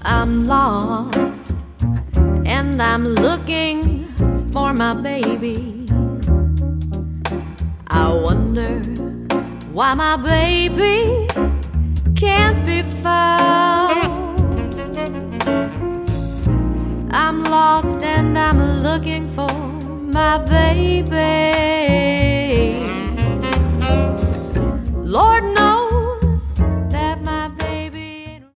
I'm lost and I'm looking for my baby. I wonder why my baby can't be found. I'm lost and I'm looking for my baby.